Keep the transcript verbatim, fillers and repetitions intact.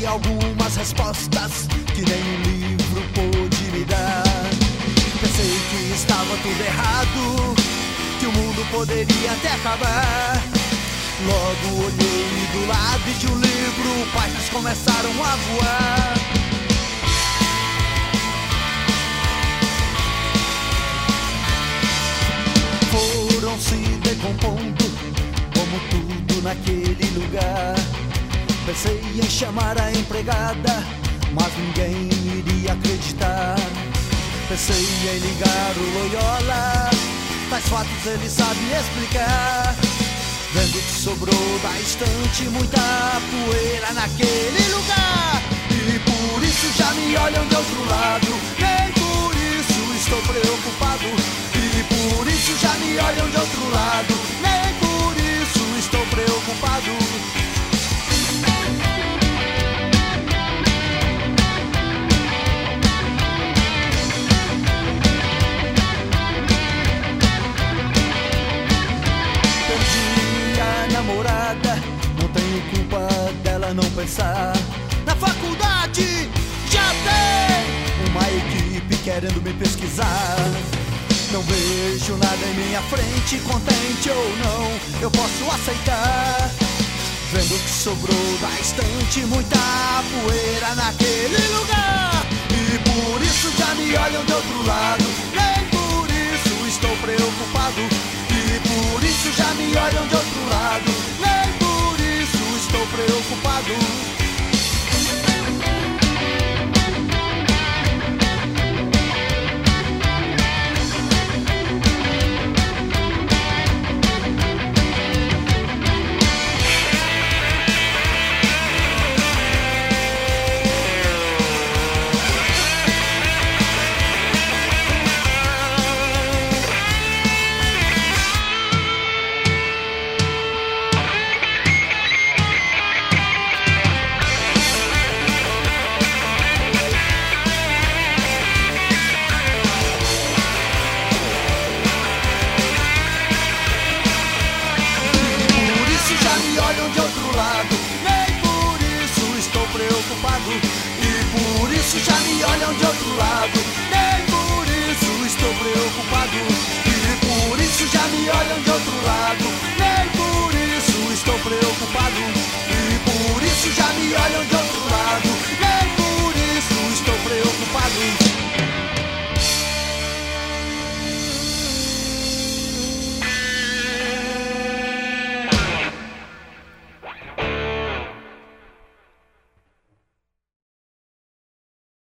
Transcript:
Encontrei algumas respostas que nem um livro pôde me dar. Pensei que estava tudo errado, que o mundo poderia até acabar. Logo olhei do lado de um livro, páginas começaram a voar. Foram se decompondo, como tudo naquele lugar. Pensei em chamar a empregada, mas ninguém iria acreditar. Pensei em ligar o Loyola, tais fatos ele sabe explicar. Vendo que sobrou da estante muita poeira naquele lugar. E por isso já me olham de outro lado, nem por isso estou preocupado. E por isso já me olham de outro lado, nem por isso estou preocupado. Namorada, não tenho culpa dela não pensar. Na faculdade já tem uma equipe querendo me pesquisar. Não vejo nada em minha frente, contente ou não, eu posso aceitar. Vendo que sobrou da estante muita poeira naquele lugar. E por isso já me olham de outro lado, nem por isso estou preocupado. E por isso já me olham de outro lado, nem por isso estou preocupado. E por isso já me olham de outro lado,